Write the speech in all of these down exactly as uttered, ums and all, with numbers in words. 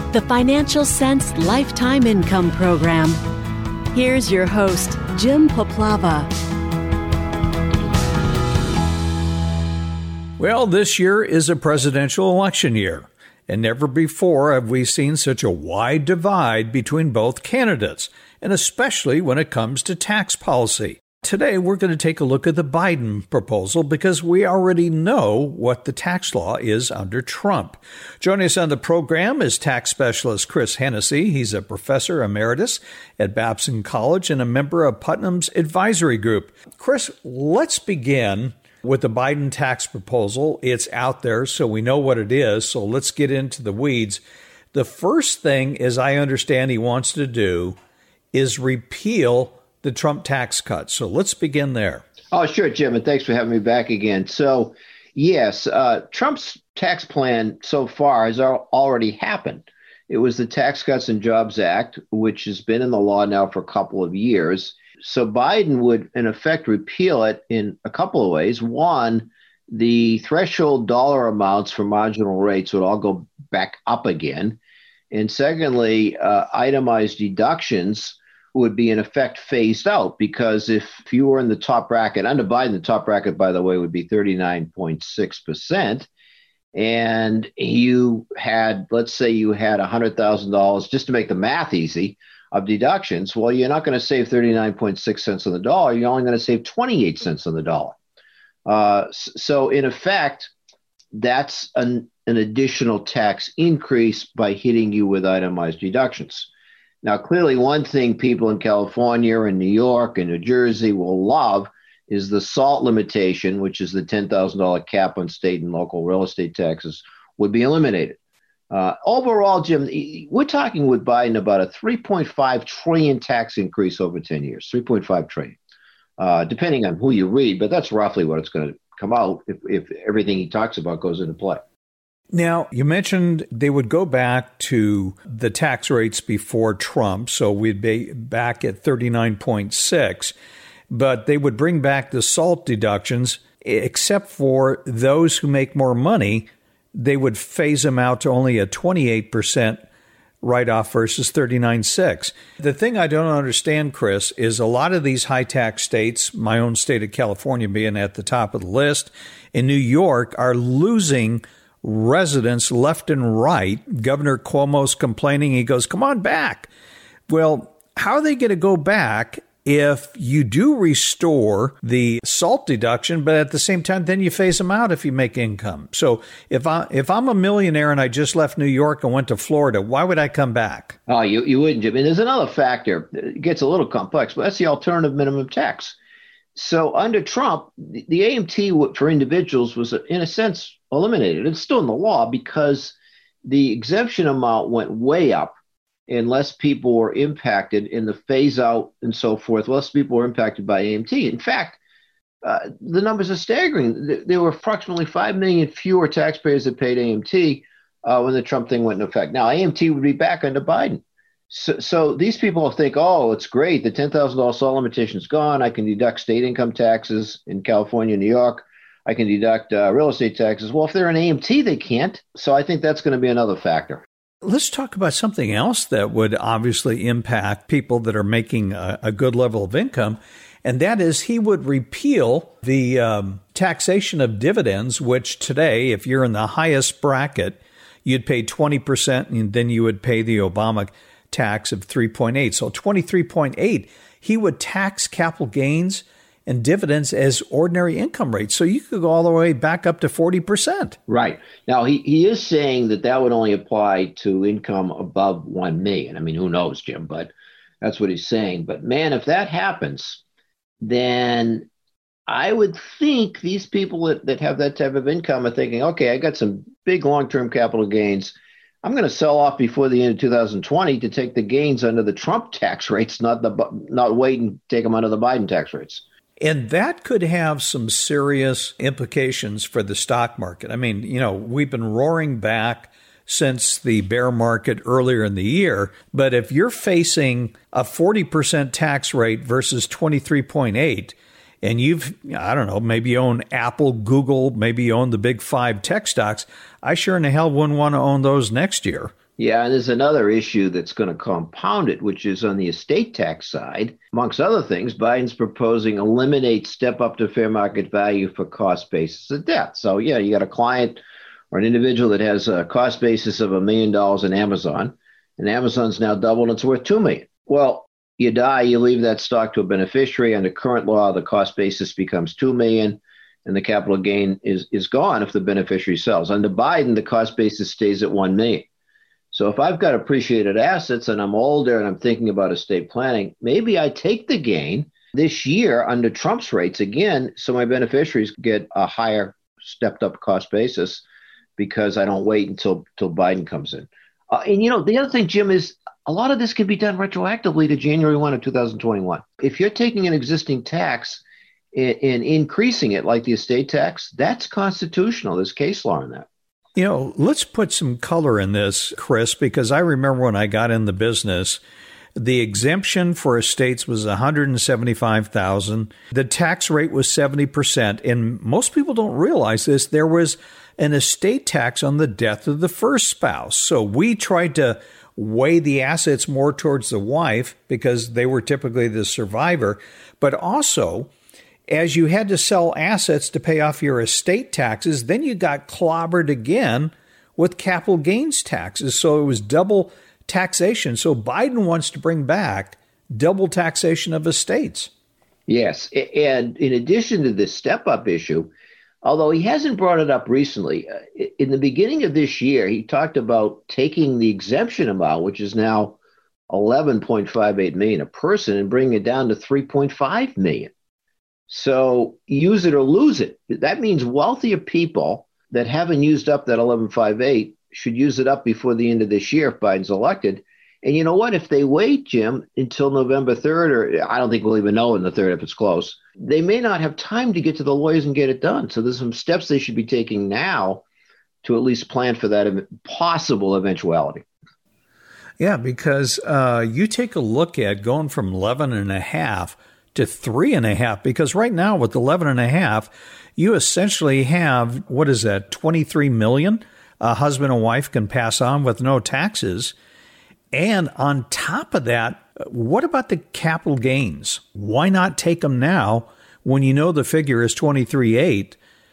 the Financial Sense Lifetime Income Program. Here's your host, Jim Poplava. Well, this year is a presidential election year, and never before have we seen such a wide divide between both candidates, and especially when it comes to tax policy. Today, we're going to take a look at the Biden proposal because we already know what the tax law is under Trump. Joining us on the program is tax specialist Chris Hennessy. He's a professor emeritus at Babson College and a member of Putnam's advisory group. Chris, let's begin with the Biden tax proposal. It's out there, so we know what it is. So let's get into the weeds. The first thing, as I understand he wants to do, is repeal the Trump tax cuts. So let's begin there. Oh, sure, Jim, and thanks for having me back again. So, yes, uh, Trump's tax plan so far has al- already happened. It was the Tax Cuts and Jobs Act, which has been in the law now for a couple of years. So Biden would, in effect, repeal it in a couple of ways. One, the threshold dollar amounts for marginal rates would all go back up again. And secondly, uh, itemized deductions would be in effect phased out, because if you were in the top bracket, under Biden, the top bracket, by the way, would be thirty-nine point six percent. And you had, let's say you had one hundred thousand dollars, just to make the math easy, of deductions. Well, you're not going to save thirty-nine point six cents on the dollar. You're only going to save twenty-eight cents on the dollar. Uh, so in effect, that's an, an additional tax increase by hitting you with itemized deductions. Now, clearly, one thing people in California and New York and New Jersey will love is the SALT limitation, which is the ten thousand dollars cap on state and local real estate taxes, would be eliminated. Uh, overall, Jim, we're talking with Biden about a three point five trillion dollars tax increase over ten years, three point five trillion dollars, uh, depending on who you read, but that's roughly what it's going to come out if, if everything he talks about goes into play. Now, you mentioned they would go back to the tax rates before Trump, so we'd be back at thirty-nine point six, but they would bring back the SALT deductions, except for those who make more money. They would phase them out to only a twenty-eight percent write-off versus thirty-nine point six. The thing I don't understand, Chris, is a lot of these high-tax states, my own state of California being at the top of the list, and New York are losing residents left and right. Governor Cuomo's complaining. He goes, come on back. Well, how are they going to go back if you do restore the SALT deduction, but at the same time, then you phase them out if you make income? So if, I, if I'm a millionaire and I just left New York and went to Florida, why would I come back? Oh, you, you wouldn't, Jim. And there's another factor. It gets a little complex, but that's the alternative minimum tax. So under Trump, the, the A M T for individuals was, in a sense, eliminated. It's still in the law because the exemption amount went way up and less people were impacted in the phase out and so forth. Less people were impacted by A M T. In fact, uh, the numbers are staggering. There were approximately five million fewer taxpayers that paid A M T uh, when the Trump thing went into effect. Now, A M T would be back under Biden. So, so these people think, oh, it's great. The ten thousand dollars SALT limitation is gone. I can deduct state income taxes in California, New York. I can deduct uh, real estate taxes. Well, if they're an A M T, they can't. So I think that's going to be another factor. Let's talk about something else that would obviously impact people that are making a, a good level of income, and that is he would repeal the um, taxation of dividends, which today, if you're in the highest bracket, you'd pay twenty percent, and then you would pay the Obama tax of three point eight. So twenty-three point eight, he would tax capital gains and dividends as ordinary income rates. So you could go all the way back up to forty percent. Right. Now, he, he is saying that that would only apply to income above one million dollars. I mean, who knows, Jim, but that's what he's saying. But man, if that happens, then I would think these people that, that have that type of income are thinking, okay, I got some big long-term capital gains. I'm going to sell off before the end of two thousand twenty to take the gains under the Trump tax rates, not the not wait and take them under the Biden tax rates. And that could have some serious implications for the stock market. I mean, you know, we've been roaring back since the bear market earlier in the year. But if you're facing a forty percent tax rate versus twenty-three point eight, and you've, I don't know, maybe you own Apple, Google, maybe you own the big five tech stocks, I sure in the hell wouldn't want to own those next year. Yeah, and there's another issue that's going to compound it, which is on the estate tax side. Amongst other things, Biden's proposing eliminate step up to fair market value for cost basis of debt. So, yeah, you got a client or an individual that has a cost basis of a million dollars in Amazon, and Amazon's now doubled, it's worth two million dollars. Well, you die, you leave that stock to a beneficiary. Under current law, the cost basis becomes two million dollars, and the capital gain is, is gone if the beneficiary sells. Under Biden, the cost basis stays at one million dollars. So if I've got appreciated assets and I'm older and I'm thinking about estate planning, maybe I take the gain this year under Trump's rates again, so my beneficiaries get a higher stepped up cost basis because I don't wait until, until Biden comes in. Uh, and, you know, the other thing, Jim, is a lot of this can be done retroactively to January first of two thousand twenty-one. If you're taking an existing tax and, and increasing it like the estate tax, that's constitutional. There's case law in that. You know, let's put some color in this, Chris, because I remember when I got in the business, the exemption for estates was one hundred seventy-five thousand dollars. The tax rate was seventy percent. And most people don't realize this. There was an estate tax on the death of the first spouse. So we tried to weigh the assets more towards the wife because they were typically the survivor. But also, as you had to sell assets to pay off your estate taxes, then you got clobbered again with capital gains taxes. So it was double taxation. So Biden wants to bring back double taxation of estates. Yes. And in addition to this step-up issue, although he hasn't brought it up recently, in the beginning of this year, he talked about taking the exemption amount, which is now eleven point five eight million dollars a person, and bringing it down to three point five million dollars. So use it or lose it. That means wealthier people that haven't used up that eleven point five eight should use it up before the end of this year if Biden's elected. And you know what? If they wait, Jim, until November third, or I don't think we'll even know on the third if it's close, they may not have time to get to the lawyers and get it done. So there's some steps they should be taking now to at least plan for that possible eventuality. Yeah, because uh, you take a look at going from eleven and a half to three and a half, because right now with eleven and a half, you essentially have, what is that, twenty-three million a husband and wife can pass on with no taxes. And on top of that, what about the capital gains? Why not take them now when you know the figure is twenty-three point eight,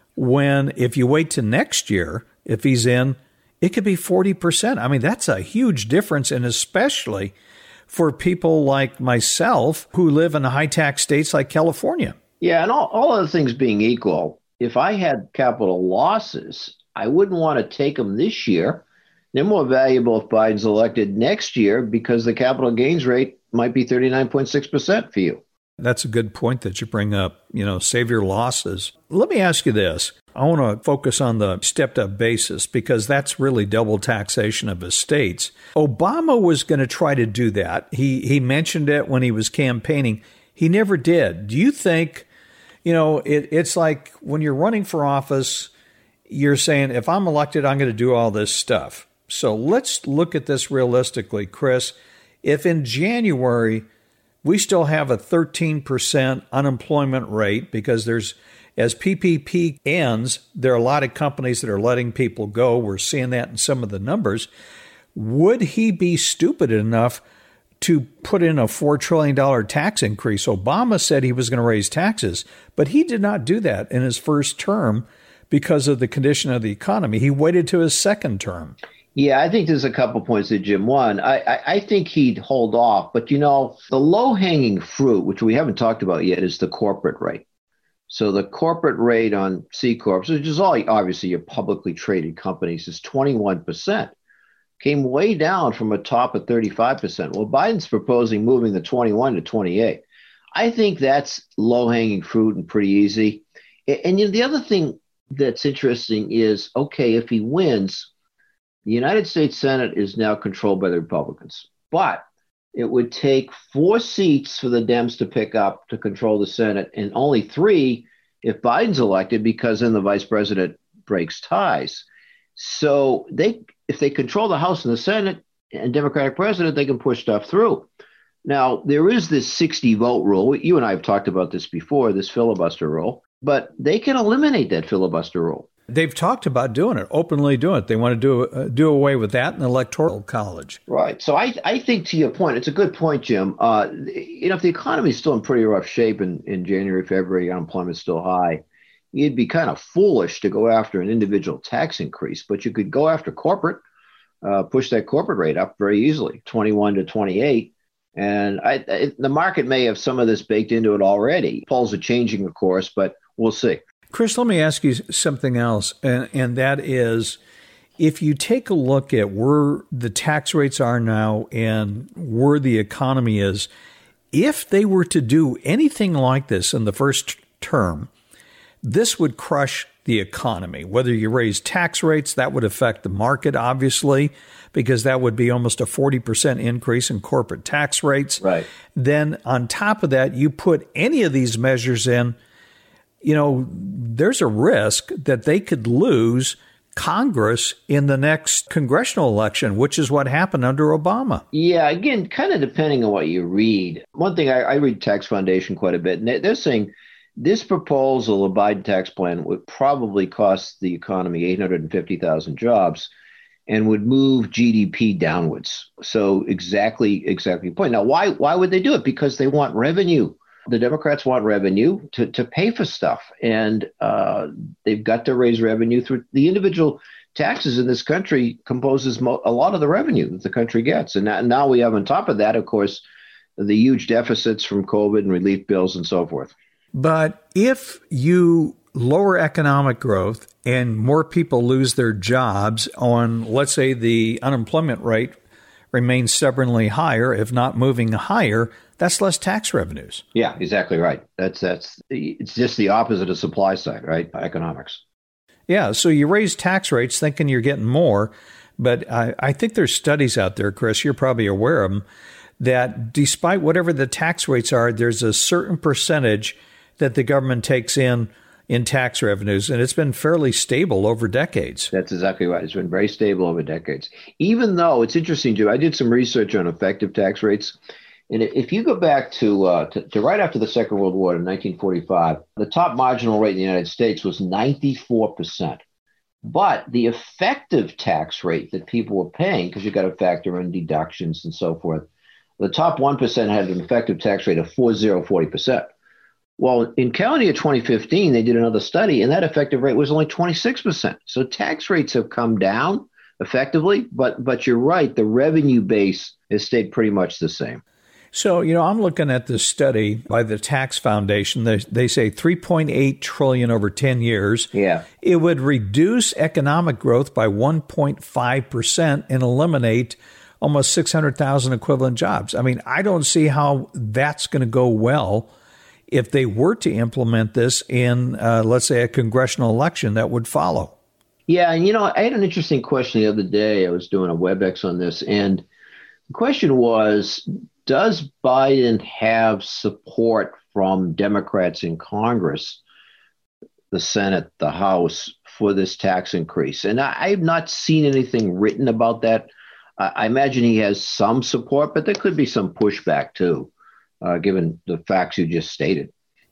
when if you wait to next year, if he's in, it could be forty percent. I mean, that's a huge difference, and especially for people like myself who live in high tax states like California. Yeah, and all, all other things being equal, if I had capital losses, I wouldn't want to take them this year. They're more valuable if Biden's elected next year because the capital gains rate might be thirty-nine point six percent for you. That's a good point that you bring up, you know, save your losses. Let me ask you this. I want to focus on the stepped up basis because that's really double taxation of estates. Obama was going to try to do that. He he mentioned it when he was campaigning. He never did. Do you think, you know, it, it's like when you're running for office, you're saying, if I'm elected, I'm going to do all this stuff. So let's look at this realistically, Chris. If in January we still have a thirteen percent unemployment rate because there's, as P P P ends, there are a lot of companies that are letting people go. We're seeing that in some of the numbers. Would he be stupid enough to put in a four trillion dollars tax increase? Obama said he was going to raise taxes, but he did not do that in his first term because of the condition of the economy. He waited to his second term. Yeah, I think there's a couple points there, Jim. One, I, I, I think he'd hold off. But, you know, the low-hanging fruit, which we haven't talked about yet, is the corporate rate. So the corporate rate on C Corps, which is all obviously your publicly traded companies, is twenty-one percent. Came way down from a top of thirty-five percent. Well, Biden's proposing moving the twenty-one to twenty-eight. I think that's low-hanging fruit and pretty easy. And, and you know, the other thing that's interesting is, okay, if he wins, the United States Senate is now controlled by the Republicans, but it would take four seats for the Dems to pick up to control the Senate and only three if Biden's elected, because then the vice president breaks ties. So they, if they control the House and the Senate and Democratic president, they can push stuff through. Now, there is this sixty vote rule. You and I have talked about this before, this filibuster rule, but they can eliminate that filibuster rule. They've talked about doing it, openly doing it. They want to do uh, do away with that in the Electoral College. Right. So I, I think to your point, it's a good point, Jim. Uh, you know, if the economy is still in pretty rough shape in, in January, February, unemployment's still high, you'd be kind of foolish to go after an individual tax increase, but you could go after corporate, uh, push that corporate rate up very easily, twenty-one to twenty-eight. And I, I, the market may have some of this baked into it already. Polls are changing, of course, but we'll see. Chris, let me ask you something else, and, and that is, if you take a look at where the tax rates are now and where the economy is, if they were to do anything like this in the first term, this would crush the economy. Whether you raise tax rates, that would affect the market, obviously, because that would be almost a forty percent increase in corporate tax rates. Right. Then on top of that, you put any of these measures in, you know, there's a risk that they could lose Congress in the next congressional election, which is what happened under Obama. Yeah, again, kind of depending on what you read. One thing, I, I read Tax Foundation quite a bit, and they're saying this proposal, the Biden tax plan, would probably cost the economy eight hundred fifty thousand jobs and would move G D P downwards. So exactly, exactly the point. Now, why, why would they do it? Because they want revenue. The Democrats want revenue to, to pay for stuff, and uh, they've got to raise revenue through the individual taxes in this country composes mo- a lot of the revenue that the country gets. And now, now we have on top of that, of course, the huge deficits from COVID and relief bills and so forth. But if you lower economic growth and more people lose their jobs on, let's say, the unemployment rate remains stubbornly higher, if not moving higher, that's less tax revenues. Yeah, exactly right. That's that's it's just the opposite of supply side, right? Economics. Yeah, so you raise tax rates thinking you're getting more, but I, I think there's studies out there, Chris, you're probably aware of them, that despite whatever the tax rates are, there's a certain percentage that the government takes in in tax revenues, and it's been fairly stable over decades. That's exactly right. It's been very stable over decades. Even though it's interesting, Joe, I did some research on effective tax rates. And if you go back to, uh, to to right after the Second World War in nineteen forty-five, the top marginal rate in the United States was ninety-four percent. But the effective tax rate that people were paying, because you got to factor in deductions and so forth, the top one percent had an effective tax rate of forty forty percent. Well, in calendar year twenty fifteen, they did another study, and that effective rate was only twenty-six percent. So tax rates have come down effectively, but but you're right, the revenue base has stayed pretty much the same. So, you know, I'm looking at this study by the Tax Foundation. They, they say three point eight trillion dollars over ten years. Yeah. It would reduce economic growth by one point five percent and eliminate almost six hundred thousand equivalent jobs. I mean, I don't see how that's going to go well if they were to implement this in, uh, let's say, a congressional election that would follow. Yeah. And, you know, I had an interesting question the other day. I was doing a WebEx on this, and the question was, does Biden have support from Democrats in Congress, the Senate, the House, for this tax increase? And I, I have not seen anything written about that. I, I imagine he has some support, but there could be some pushback too, uh, given the facts you just stated.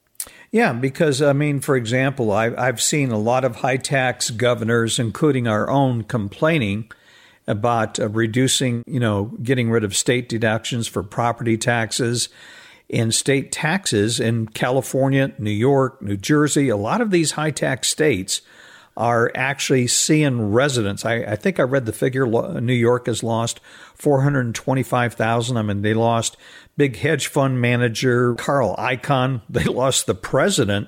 Yeah, because, I mean, for example, I, I've seen a lot of high tax governors, including our own, complaining about uh, reducing, you know, getting rid of state deductions for property taxes and state taxes in California, New York, New Jersey. A lot of these high tax states are actually seeing residents. I, I think I read the figure New York has lost four hundred twenty-five thousand. I mean, they lost big hedge fund manager Carl Icahn. They lost the president.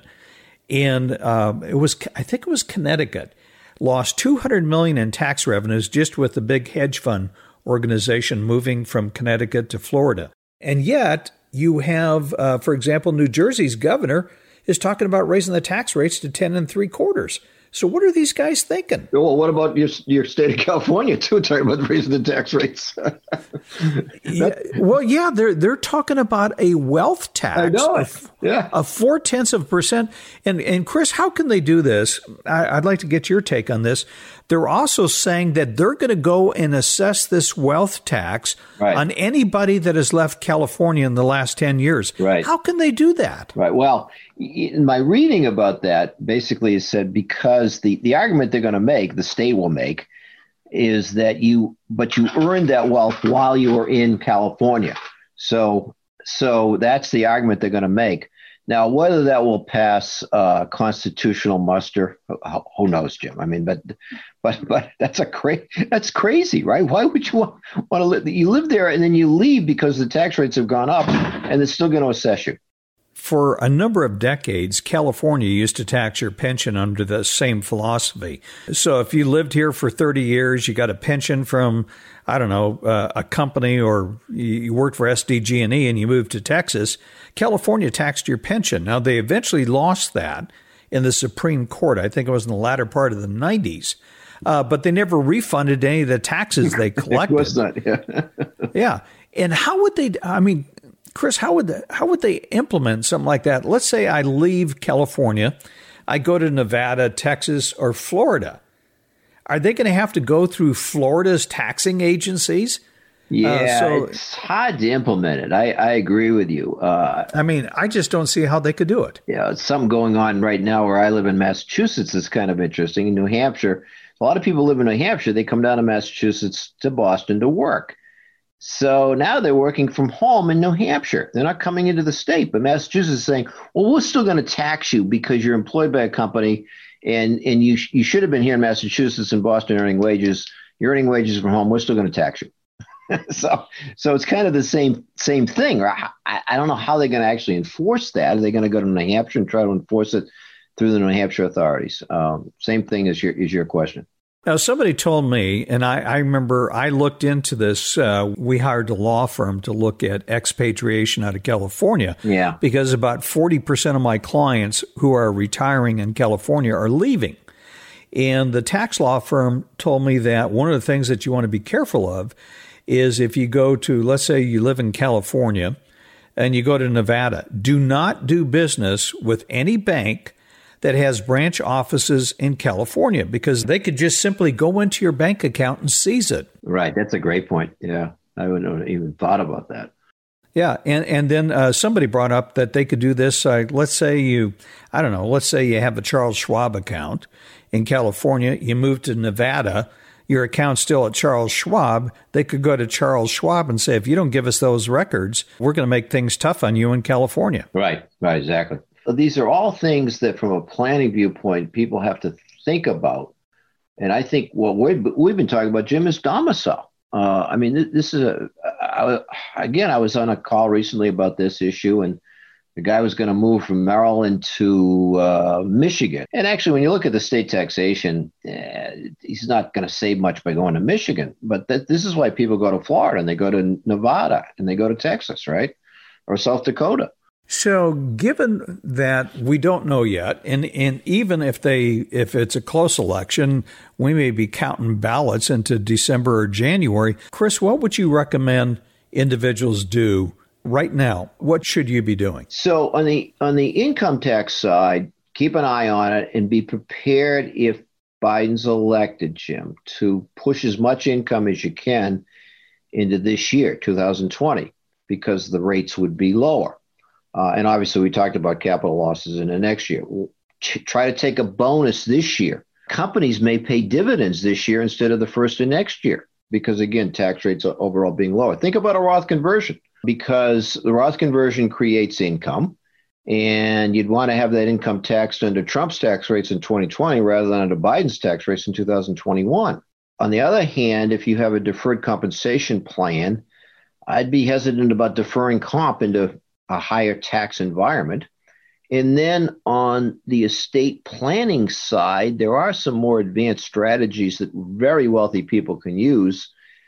And uh, it was, I think it was Connecticut, lost two hundred million dollars in tax revenues just with the big hedge fund organization moving from Connecticut to Florida. And yet you have, uh, for example, New Jersey's governor is talking about raising the tax rates to ten and three quarters. So what are these guys thinking? Well, what about your your state of California too? Talking about raising the tax rates. yeah, well, yeah, they're they're talking about a wealth tax. I know it. Of, yeah, of four tenths of a percent. And and Chris, how can they do this? I, I'd like to get your take on this. They're also saying that they're going to go and assess this wealth tax right. on anybody that has left California in the last ten years. Right. How can they do that? Right. Well, In my reading about that, basically it said because the, the argument they're going to make, the state will make, is that you, but you earned that wealth while you were in California. So, so that's the argument they're going to make. Now, whether that will pass uh, constitutional muster, who knows, Jim? I mean, but, but, but that's a cra- that's crazy, right? Why would you want, want to live? You live there and then you leave because the tax rates have gone up, and they're still going to assess you. For a number of decades, California used to tax your pension under the same philosophy. So if you lived here for thirty years, you got a pension from, I don't know, uh, a company, or you worked for S D G and E and you moved to Texas, California taxed your pension. Now, they eventually lost that in the Supreme Court. I think it was in the latter part of the nineties. Uh, but they never refunded any of the taxes they collected. It was not, yeah. Yeah. And how would they, I mean, Chris, how would the, how would they implement something like that? Let's say I leave California, I go to Nevada, Texas, or Florida. Are they going to have to go through Florida's taxing agencies? Yeah, uh, so, it's hard to implement it. I, I agree with you. Uh, I mean, I just don't see how they could do it. Yeah, it's something going on right now where I live in Massachusetts is kind of interesting. In New Hampshire, a lot of people live in New Hampshire. They come down to Massachusetts to Boston to work. So now they're working from home in New Hampshire. They're not coming into the state, but Massachusetts is saying, well, we're still going to tax you because you're employed by a company, and, and you you should have been here in Massachusetts and Boston earning wages. You're earning wages from home. We're still going to tax you. so so it's kind of the same same thing. I, I don't know how they're going to actually enforce that. Are they going to go to New Hampshire and try to enforce it through the New Hampshire authorities? Um, same thing as your, is your question. Now, somebody told me, and I, I remember I looked into this. Uh, we hired a law firm to look at expatriation out of California. Yeah. Because about forty percent of my clients who are retiring in California are leaving. And the tax law firm told me that one of the things that you want to be careful of is if you go to, let's say you live in California and you go to Nevada, do not do business with any bank that has branch offices in California, because they could just simply go into your bank account and seize it. Right. That's a great point. Yeah. I wouldn't have even thought about that. Yeah. And, and then uh, somebody brought up that they could do this. Uh, let's say you, I don't know, let's say you have a Charles Schwab account in California. You move to Nevada. Your account's still at Charles Schwab. They could go to Charles Schwab and say, if you don't give us those records, we're going to make things tough on you in California. Right. Right. Exactly. These are all things that from a planning viewpoint, people have to think about. And I think what we've, we've been talking about, Jim, is domicile. Uh, I mean, this is a, I, again, I was on a call recently about this issue, and the guy was going to move from Maryland to uh, Michigan. And actually, when you look at the state taxation, eh, he's not going to save much by going to Michigan. But th- this is why people go to Florida, and they go to Nevada, and they go to Texas, right? Or South Dakota. So given that we don't know yet, and, and even if they if it's a close election, we may be counting ballots into December or January. Chris, what would you recommend individuals do right now? What should you be doing? So on the on the income tax side, keep an eye on it and be prepared if Biden's elected, Jim, to push as much income as you can into this year, two thousand twenty, because the rates would be lower. Uh, and obviously, we talked about capital losses in the next year. We'll ch- try to take a bonus this year. Companies may pay dividends this year instead of the first of next year because, again, tax rates are overall being lower. Think about a Roth conversion, because the Roth conversion creates income, and you'd want to have that income taxed under Trump's tax rates in twenty twenty rather than under Biden's tax rates in two thousand twenty-one. On the other hand, if you have a deferred compensation plan, I'd be hesitant about deferring comp into a higher tax environment. And then on the estate planning side, there are some more advanced strategies that very wealthy people can use.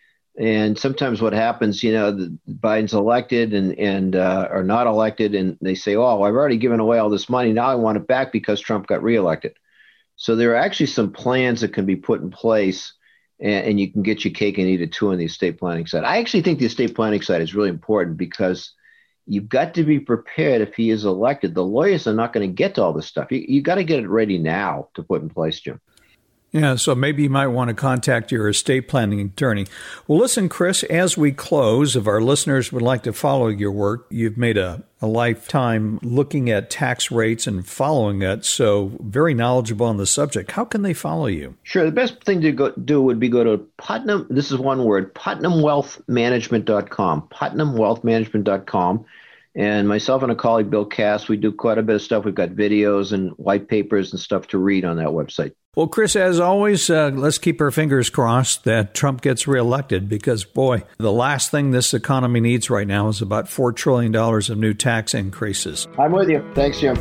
And sometimes what happens, you know, the, Biden's elected and, and uh, are not elected, and they say, oh, I've already given away all this money. Now I want it back because Trump got reelected. So there are actually some plans that can be put in place, and, and you can get your cake and eat it too on the estate planning side. I actually think the estate planning side is really important because you've got to be prepared if he is elected. The lawyers are not going to get to all this stuff. You, you got to get it ready now to put in place, Jim. Yeah, so maybe you might want to contact your estate planning attorney. Well, listen, Chris, as we close, if our listeners would like to follow your work, you've made a, a lifetime looking at tax rates and following it, so very knowledgeable on the subject. How can they follow you? Sure. The best thing to go, do would be go to Putnam, this is one word, putnam wealth management dot com, putnam wealth management dot com. And myself and a colleague, Bill Cass, we do quite a bit of stuff. We've got videos and white papers and stuff to read on that website. Well, Chris, as always, uh, let's keep our fingers crossed that Trump gets reelected because, boy, the last thing this economy needs right now is about four trillion dollars of new tax increases. I'm with you. Thanks, Jim.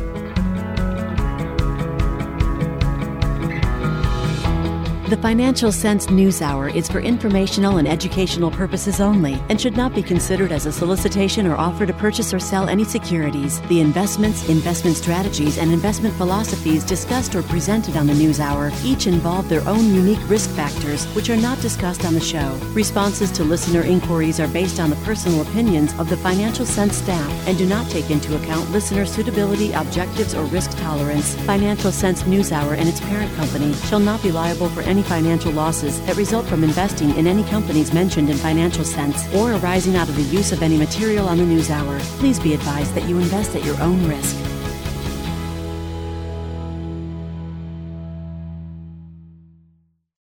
The Financial Sense News Hour is for informational and educational purposes only and should not be considered as a solicitation or offer to purchase or sell any securities. The investments, investment strategies, and investment philosophies discussed or presented on the News Hour each involve their own unique risk factors, which are not discussed on the show. Responses to listener inquiries are based on the personal opinions of the Financial Sense staff and do not take into account listener suitability, objectives, or risk tolerance. Financial Sense News Hour and its parent company shall not be liable for any financial losses that result from investing in any companies mentioned in Financial Sense or arising out of the use of any material on the News Hour. Please be advised that you invest at your own risk.